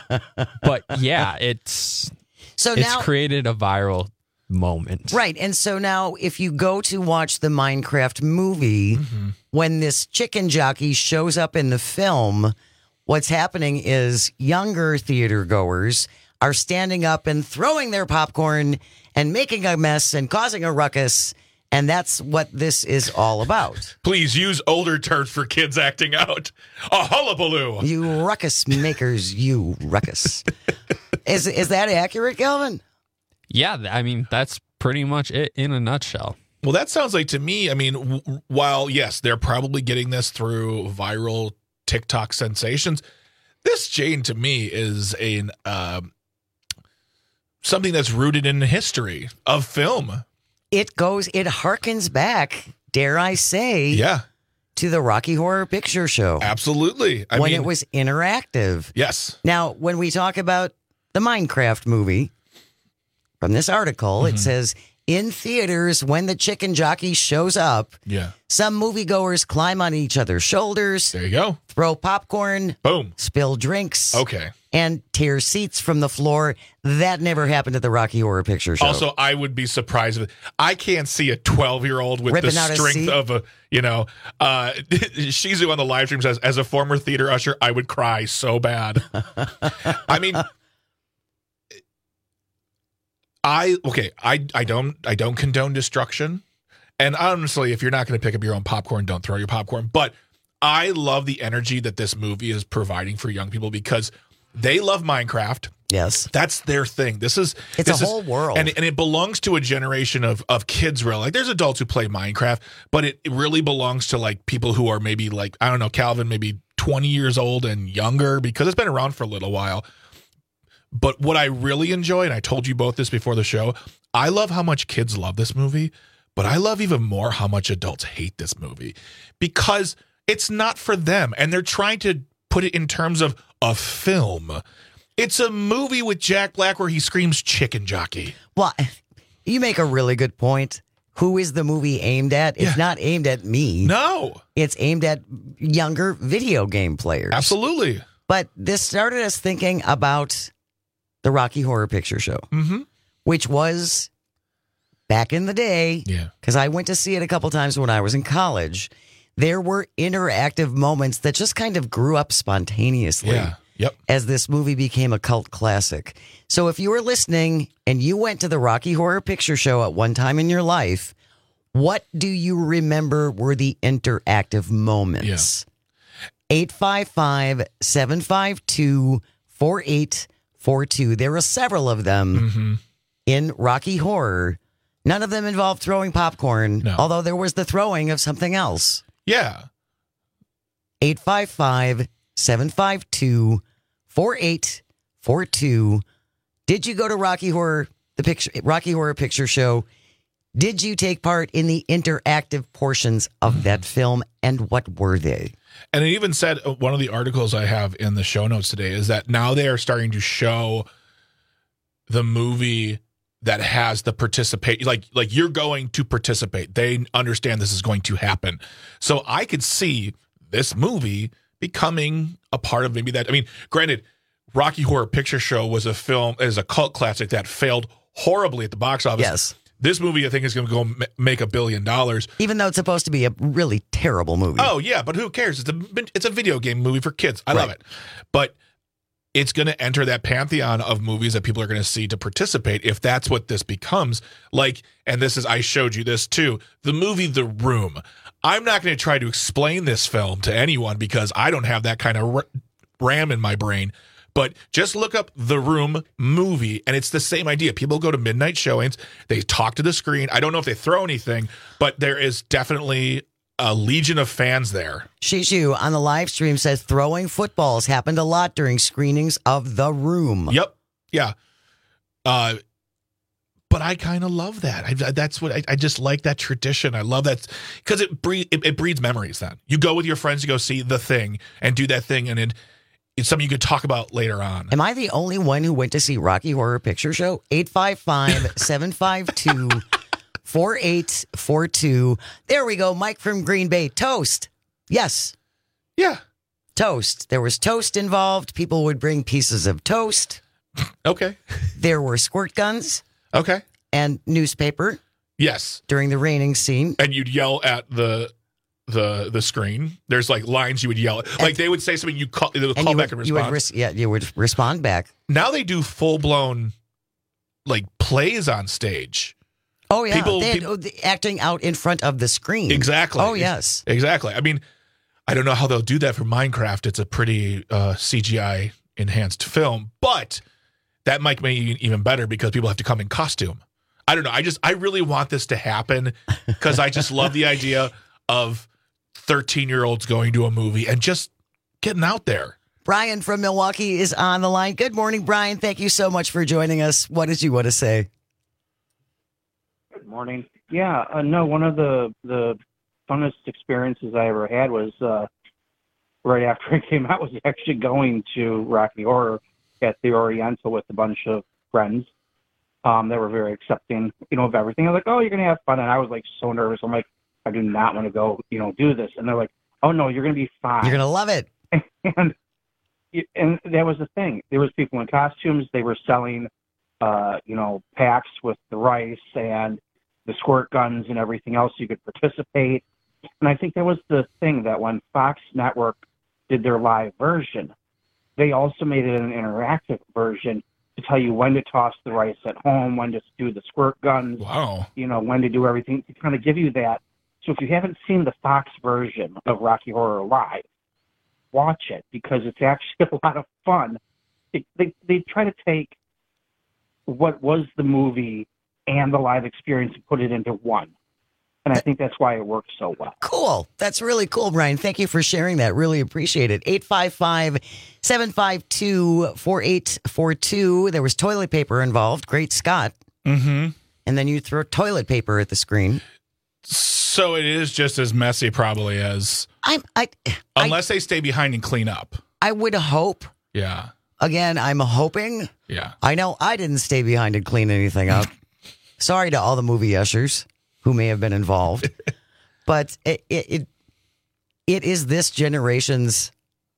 But yeah, it's so it's now, created a viral moment. Right. And so now if you go to watch the Minecraft movie, mm-hmm. when this chicken jockey shows up in the film, what's happening is younger theater goers are standing up and throwing their popcorn and making a mess and causing a ruckus. And that's what this is all about. Please use older terms for kids acting out. A hullabaloo. You ruckus makers, you ruckus. is is that accurate, Calvin? Yeah, I mean, that's pretty much it in a nutshell. Well, that sounds like to me, I mean, w- while, yes, they're probably getting this through viral TikTok sensations, this, Jane, to me is a uh, something that's rooted in the history of film. It goes, it harkens back, dare I say, yeah, to the Rocky Horror Picture Show. Absolutely. I when mean, it was interactive. Yes. Now, when we talk about the Minecraft movie, from this article, mm-hmm. it says, in theaters, when the chicken jockey shows up, yeah, some moviegoers climb on each other's shoulders. There you go. Throw popcorn. Boom. Spill drinks. Okay. And tear seats from the floor. That never happened at the Rocky Horror Picture Show. Also, I would be surprised if I can't see a twelve-year-old with Ripping the strength a of a, you know, uh, Shizu on the live stream says, as a former theater usher, I would cry so bad. I mean, I, okay, I, I don't, I don't condone destruction. And honestly, if you're not going to pick up your own popcorn, don't throw your popcorn. But I love the energy that this movie is providing for young people because they love Minecraft. Yes. That's their thing. This is It's this a is, whole world. And, and it belongs to a generation of, of kids, really. Like, there's adults who play Minecraft, but it, it really belongs to, like, people who are maybe, like, I don't know, Calvin, maybe twenty years old and younger because it's been around for a little while. But what I really enjoy, and I told you both this before the show, I love how much kids love this movie, but I love even more how much adults hate this movie because it's not for them. And they're trying to put it in terms of a film. It's a movie with Jack Black where he screams chicken jockey. Well, you make a really good point. Who is the movie aimed at? It's yeah. not aimed at me. No. It's aimed at younger video game players. Absolutely. But this started us thinking about the Rocky Horror Picture Show, mm-hmm. which was back in the day, yeah, because I went to see it a couple times when I was in college. There were interactive moments that just kind of grew up spontaneously yeah. yep. as this movie became a cult classic. So if you were listening and you went to the Rocky Horror Picture Show at one time in your life, what do you remember were the interactive moments? Yeah. eight five five, seven five two, four eight four two. There were several of them mm-hmm. in Rocky Horror. None of them involved throwing popcorn, no. although there was the throwing of something else. Yeah. eight five five, seven five two, four eight four two. Did you go to Rocky Horror, the picture, Rocky Horror Picture Show? Did you take part in the interactive portions of that film, and what were they? And it even said, uh, one of the articles I have in the show notes today is that now they are starting to show the movie that has the participate, like like you're going to participate. They understand this is going to happen. So I could see this movie becoming a part of maybe that. I mean, granted, Rocky Horror Picture Show was a film, is a cult classic that failed horribly at the box office. Yes. This movie, I think, is going to go m- make a billion dollars. Even though it's supposed to be a really terrible movie. Oh, yeah, but who cares? It's a, it's a video game movie for kids. I right. love it. But it's going to enter that pantheon of movies that people are going to see to participate if that's what this becomes. Like, and this is, I showed you this too, the movie The Room. I'm not going to try to explain this film to anyone because I don't have that kind of r- RAM in my brain. But just look up The Room movie, and it's the same idea. People go to midnight showings. They talk to the screen. I don't know if they throw anything, but there is definitely a legion of fans there. Shishu on the live stream says throwing footballs happened a lot during screenings of The Room. Yep. Yeah. Uh, but I kind of love that. I, that's what I, I just like that tradition. I love that because it, breed, it it breeds memories. Then you go with your friends to go see The Thing and do that thing, and it, it's something you could talk about later on. Am I the only one who went to see Rocky Horror Picture Show? eight five five, seven five two, four eight four two. There we go. Mike from Green Bay. Toast. Yes. Yeah. Toast. There was toast involved. People would bring pieces of toast. Okay. There were squirt guns. Okay. And newspaper. Yes. During the raining scene. And you'd yell at the the the screen. There's like lines you would yell at. Like and, they would say something, you call, they would and call you back would, and you respond. would res- yeah, you would respond back. Now they do full blown like plays on stage. Oh, yeah. People, they, people acting out in front of the screen. Exactly. Oh, yes. Exactly. I mean, I don't know how they'll do that for Minecraft. It's a pretty uh, C G I enhanced film, but that might make it even better because people have to come in costume. I don't know. I just, I really want this to happen because I just love the idea of thirteen year olds going to a movie and just getting out there. Brian from Milwaukee is on the line. Good morning, Brian. Thank you so much for joining us. What did you want to say? Good morning. Yeah, uh, no, one of the, the funnest experiences I ever had was uh, right after it came out was actually going to Rocky Horror at the Oriental with a bunch of friends. Um, they were very accepting, you know, of everything. I was like, oh, you're going to have fun. And I was like so nervous. I'm like, I do not want to go, you know, do this. And they're like, oh, no, you're going to be fine. You're going to love it. And and that was the thing. There was people in costumes. They were selling, uh, you know, packs with the rice and the squirt guns and everything else. You could participate. And I think that was the thing that when Fox Network did their live version, they also made it an interactive version to tell you when to toss the rice at home, when to do the squirt guns, wow, you know, when to do everything to kind of give you that. So if you haven't seen the Fox version of Rocky Horror Live, watch it because it's actually a lot of fun. It, they they try to take what was the movie and the live experience and put it into one. And I think that's why it works so well. Cool. That's really cool, Brian. Thank you for sharing that. Really appreciate it. eight five five, seven five two, four eight four two. There was toilet paper involved. Great Scott. Mm-hmm. And then you throw toilet paper at the screen. So it is just as messy probably as... I'm, I, unless I, they stay behind and clean up. I would hope. Yeah. Again, I'm hoping. Yeah. I know I didn't stay behind and clean anything up. Sorry to all the movie ushers who may have been involved. But it, it it it is this generation's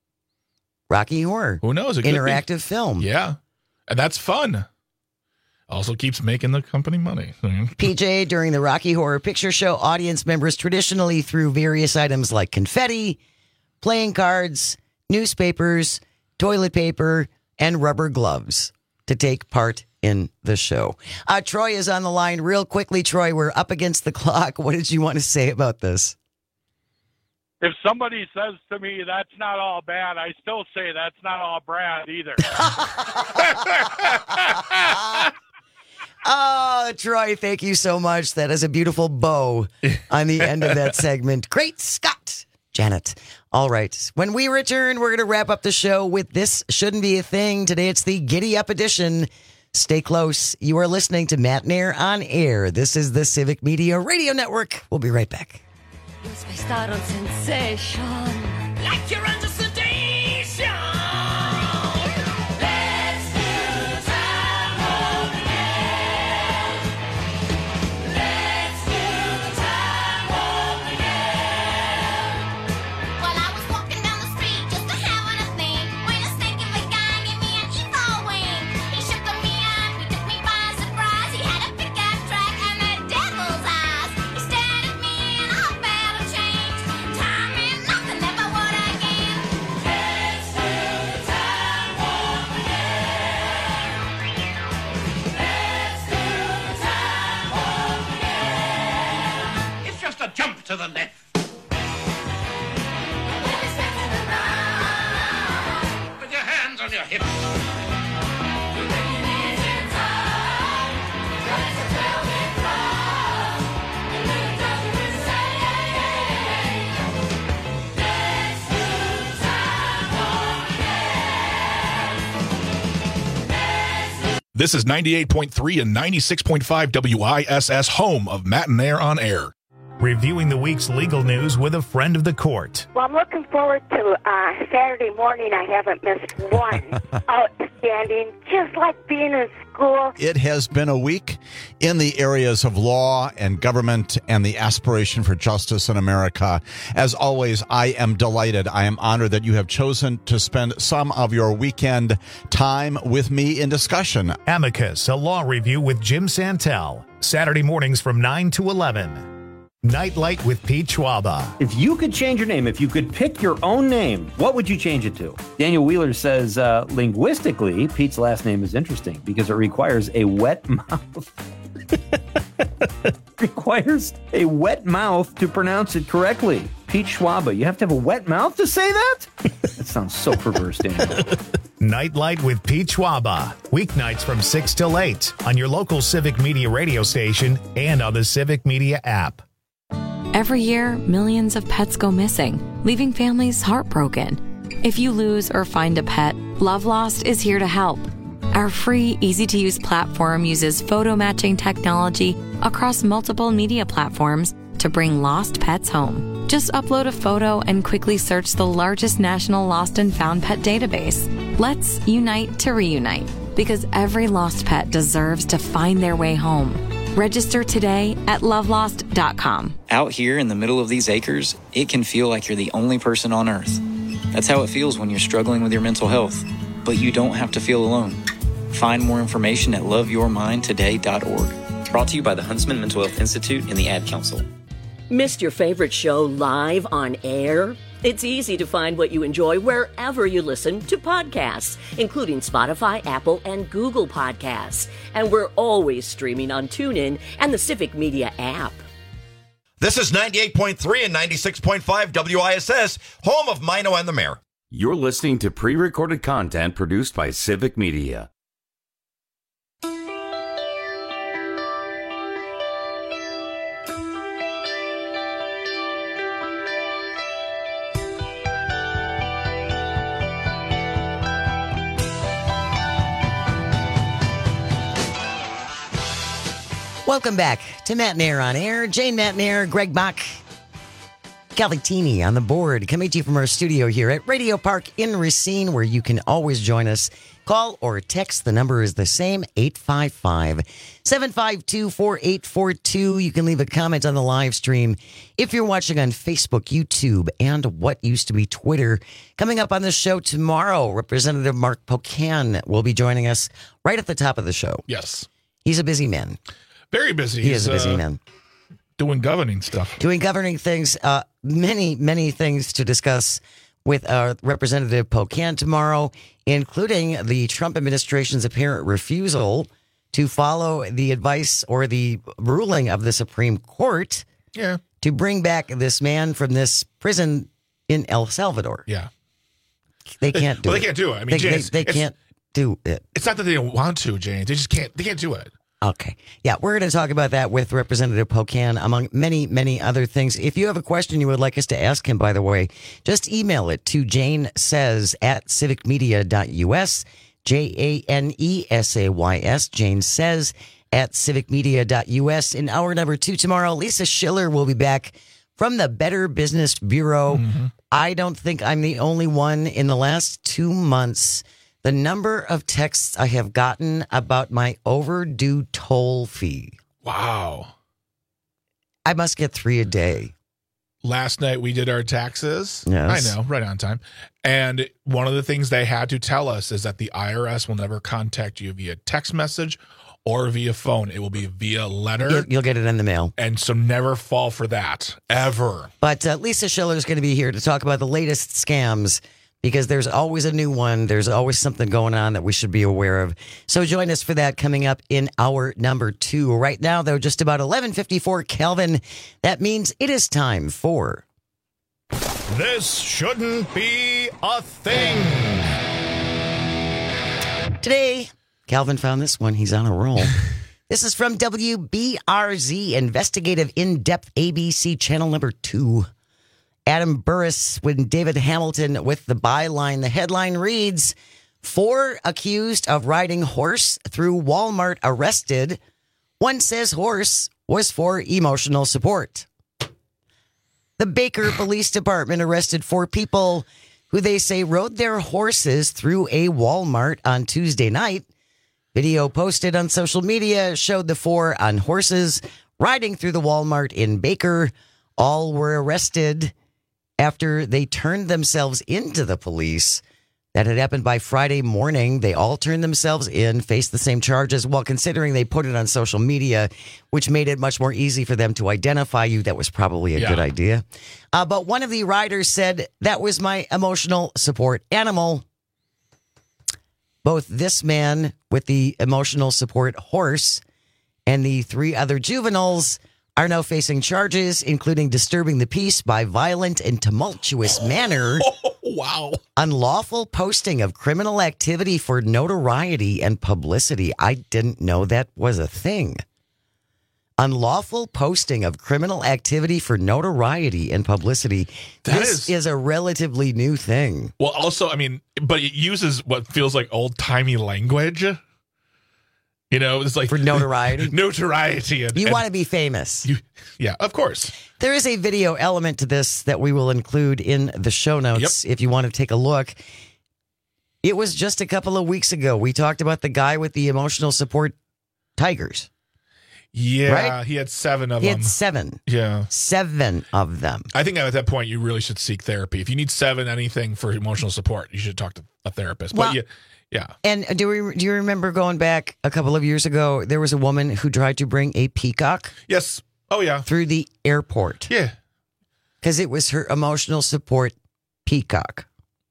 Rocky Horror. Who knows? It interactive film. Yeah. And that's fun. Also keeps making the company money. P J, during the Rocky Horror Picture Show, audience members traditionally threw various items like confetti, playing cards, newspapers, toilet paper, and rubber gloves to take part in the show. Uh, Troy is on the line real quickly. Troy, we're up against the clock. What did you want to say about this? If somebody says to me that's not all bad, I still say that's not all Brad either. Oh, Troy, thank you so much. That is a beautiful bow on the end of that segment. Great Scott, Janet. All right. When we return, we're going to wrap up the show with This Shouldn't Be a Thing. Today, it's the Giddy Up edition. Stay close. You are listening to Matt Nair on Air. This is the Civic Media Radio Network. We'll be right back. Start on sensation. Like you're under sedation. Let's do time over again. Let's do time over again. While I was walking down the street just a having a thing, when a stinking big guy gave me an evil wing. He shook me on, he took me by surprise. He had a pickup truck and the devil's eyes. He stared at me and I felt a change. Time and nothing ever would again. Let's do time over again. Let's do time over again. It's just a jump to the left. With your hands on your hips. This is ninety-eight point three and ninety-six point five W I S S, home of Matt and Nair on Air. Reviewing the week's legal news with a friend of the court. Well, I'm looking forward to uh, Saturday morning. I haven't missed one. Outstanding. Just like being in school. It has been a week in the areas of law and government and the aspiration for justice in America. As always, I am delighted. I am honored that you have chosen to spend some of your weekend time with me in discussion. Amicus, a law review with Jim Santel. Saturday mornings from nine to eleven. Nightlight with Pete Schwaba. If you could change your name, if you could pick your own name, what would you change it to? Daniel Wheeler says, uh, linguistically, Pete's last name is interesting because it requires a wet mouth. requires a wet mouth to pronounce it correctly. Pete Schwaba, you have to have a wet mouth to say that? That sounds so perverse, Daniel. Nightlight with Pete Schwaba. Weeknights from six till eight on your local Civic Media radio station and on the Civic Media app. Every year, millions of pets go missing, leaving families heartbroken. If you lose or find a pet, Love Lost is here to help. Our free, easy-to-use platform uses photo matching technology across multiple media platforms to bring lost pets home. Just upload a photo and quickly search the largest national lost and found pet database. Let's unite to reunite, because every lost pet deserves to find their way home. Register today at love lost dot com. Out here in the middle of these acres, it can feel like you're the only person on Earth. That's how it feels when you're struggling with your mental health. But you don't have to feel alone. Find more information at love your mind today dot org. Brought to you by the Huntsman Mental Health Institute and the Ad Council. Missed your favorite show live on air? It's easy to find what you enjoy wherever you listen to podcasts, including Spotify, Apple, and Google Podcasts. And we're always streaming on TuneIn and the Civic Media app. This is ninety-eight point three and ninety-six point five W I S S, home of Mino and the Mayor. You're listening to pre-recorded content produced by Civic Media. Welcome back to Matt Nair on Air. Jane Matt Nair, Greg Bach, Cavattini on the board, coming to you from our studio here at Radio Park in Racine, where you can always join us. Call or text. The number is the same, eight five five, seven five two, four eight four two. You can leave a comment on the live stream if you're watching on Facebook, YouTube, and what used to be Twitter. Coming up on the show tomorrow, Representative Mark Pocan will be joining us right at the top of the show. Yes. He's a busy man. Very busy. He He's, is a busy uh, man. Doing governing stuff. Doing governing things. Uh, many, many things to discuss with our Representative Pocan tomorrow, including the Trump administration's apparent refusal to follow the advice or the ruling of the Supreme Court Yeah. to bring back this man from this prison in El Salvador. Yeah. They can't do well, it. they can't do it. I mean, they, James, they, they it's- can't do it. It's not that they don't want to, James. They just can't. They can't do it. Okay. Yeah, we're going to talk about that with Representative Pocan, among many, many other things. If you have a question you would like us to ask him, by the way, just email it to Jane Says at civic media dot U S, J A N E S A Y S, Jane Says at civic media dot U S. In hour number two tomorrow, Lisa Schiller will be back from the Better Business Bureau. Mm-hmm. I don't think I'm the only one in the last two months. The number of texts I have gotten about my overdue toll fee. Wow. I must get three a day. Last night we did our taxes. Yes. I know, right on time. And one of the things they had to tell us is that the I R S will never contact you via text message or via phone. It will be via letter. You'll, you'll get it in the mail. And so never fall for that, ever. But uh, Lisa Schiller is going to be here to talk about the latest scams, because there's always a new one. There's always something going on that we should be aware of. So join us for that coming up in hour number two. Right now, though, just about eleven fifty-four Kelvin. That means it is time for... This shouldn't be a thing. Today, Calvin found this one. He's on a roll. This is from W B R Z, Investigative In-Depth A B C Channel number two. Adam Burris with David Hamilton with the byline. The headline reads, Four accused of riding horse through Walmart arrested. One says horse was for emotional support. The Baker Police Department arrested four people who they say rode their horses through a Walmart on Tuesday night. Video posted on social media showed the four on horses riding through the Walmart in Baker. All were arrested after they turned themselves into the police. That had happened by Friday morning. They all turned themselves in, faced the same charges. While considering they put it on social media, which made it much more easy for them to identify you, that was probably a Yeah. good idea. Uh, but one of the riders said, that was my emotional support animal. Both this man with the emotional support horse and the three other juveniles are now facing charges, including disturbing the peace by violent and tumultuous manner. Wow. Unlawful posting of criminal activity for notoriety and publicity. I didn't know that was a thing. Unlawful posting of criminal activity for notoriety and publicity. That this is- is a relatively new thing. Well, also, I mean, but it uses what feels like old timey language. You know, it's like for notoriety. notoriety. And, You and want to be famous. You, yeah, of course. There is a video element to this that we will include in the show notes if you want to take a look. It was just a couple of weeks ago. We talked about the guy with the emotional support tigers. Yeah, Right? he had seven of He them. had seven. Yeah. Seven of them. I think at that point you really should seek therapy. If you need seven anything for emotional support, you should talk to a therapist. Well- but yeah, yeah. And do we do you remember going back a couple of years ago? There was a woman who tried to bring a peacock. Yes. Oh yeah. Through the airport. Yeah. Because it was her emotional support peacock.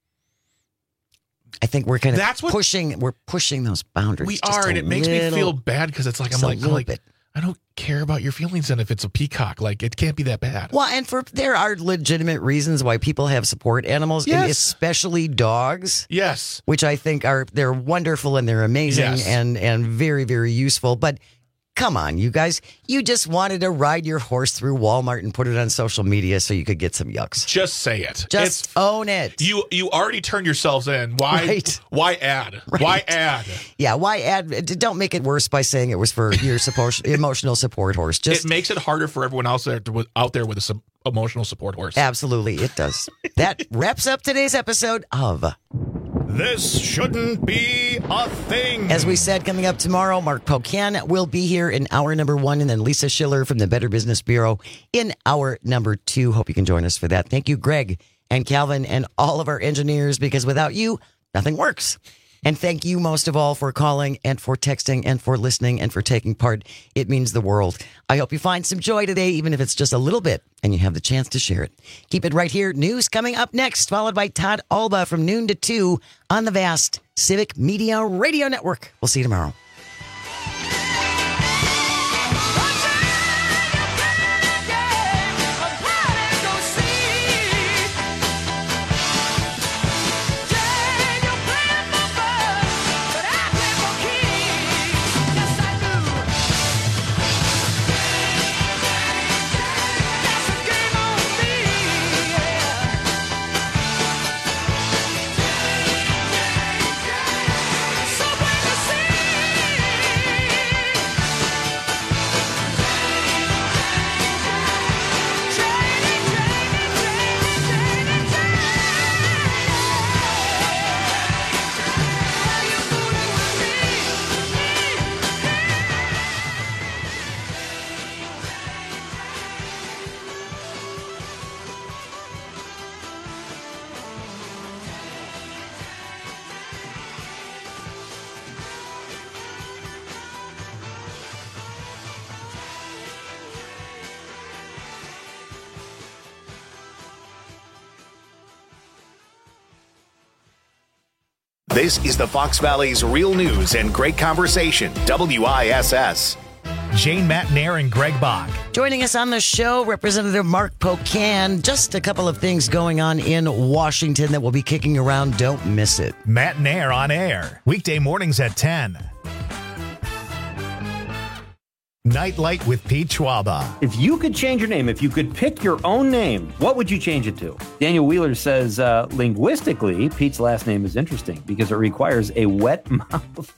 I think we're kind of That's what- pushing. We're pushing those boundaries. We just are, a and it makes me little- feel bad because it's like I'm just a like, I'm little like bit. I don't care about your feelings, and if it's a peacock, like it can't be that bad. Well, and for there are legitimate reasons why people have support animals, and Yes. especially dogs. Yes, which I think are they're wonderful and they're amazing Yes. and and very very useful. But come on, you guys, you just wanted to ride your horse through Walmart and put it on social media so you could get some yucks. Just say it. Just It's- own it. You you already turned yourselves in. Why? Right. Why add? Why add? Yeah, why add? Don't make it worse by saying it was for your support, emotional support horse. Just it makes it harder for everyone else there to, out there with a sub, emotional support horse. absolutely, it does. That wraps up today's episode of. This shouldn't be a thing. As we said, coming up tomorrow, Mark Pocan will be here in hour number one, and then Lisa Schiller from the Better Business Bureau in hour number two. Hope you can join us for that. Thank you, Greg and Calvin and all of our engineers, because without you, nothing works. And thank you most of all for calling and for texting and for listening and for taking part. It means the world. I hope you find some joy today, even if it's just a little bit, and you have the chance to share it. Keep it right here. News coming up next, followed by Todd Alba from noon to two on the vast Civic Media Radio Network. We'll see you tomorrow. This is the Fox Valley's Real News and Great Conversation, W I S S. Jane Matnair and Greg Bach. Joining us on the show, Representative Mark Pocan. Just a couple of things going on in Washington that will be kicking around. Don't miss it. Matnair on air, weekday mornings at ten. Nightlight with Pete Schwaba. If you could change your name, if you could pick your own name, what would you change it to? Daniel Wheeler says, uh, linguistically, Pete's last name is interesting because it requires a wet mouth.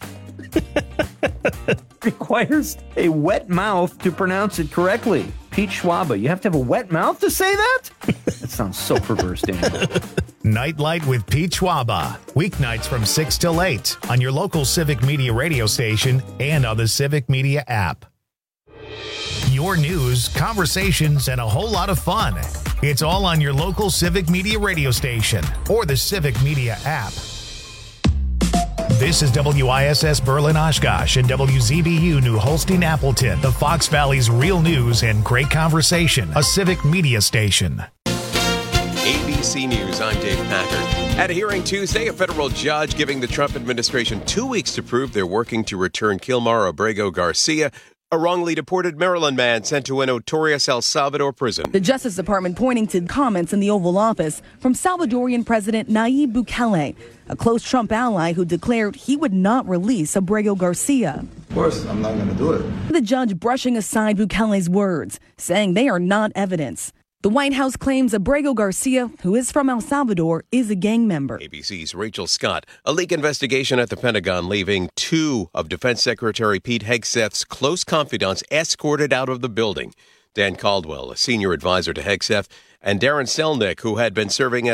requires a wet mouth to pronounce it correctly. Pete Schwaba, you have to have a wet mouth to say that? That sounds so perverse, Daniel. Nightlight with Pete Schwaba. Weeknights from six till eight on your local Civic Media radio station and on the Civic Media app. Your news, conversations, and a whole lot of fun. It's all on your local Civic Media radio station or the Civic Media app. This is W I S S Berlin Oshkosh and W Z B U New Holstein Appleton, the Fox Valley's real news and great conversation, a Civic Media station. A B C News, I'm Dave Packard. At a hearing Tuesday, a federal judge giving the Trump administration two weeks to prove they're working to return Kilmar Abrego Garcia, a wrongly deported Maryland man sent to a notorious El Salvador prison. The Justice Department pointing to comments in the Oval Office from Salvadorian President Nayib Bukele, a close Trump ally who declared he would not release Abrego Garcia. Of course, I'm not going to do it. The judge brushing aside Bukele's words, saying they are not evidence. The White House claims Abrego Garcia, who is from El Salvador, is a gang member. A B C's Rachel Scott. A leak investigation at the Pentagon leaving two of Defense Secretary Pete Hegseth's close confidants escorted out of the building. Dan Caldwell, a senior advisor to Hegseth, and Darren Selnick, who had been serving as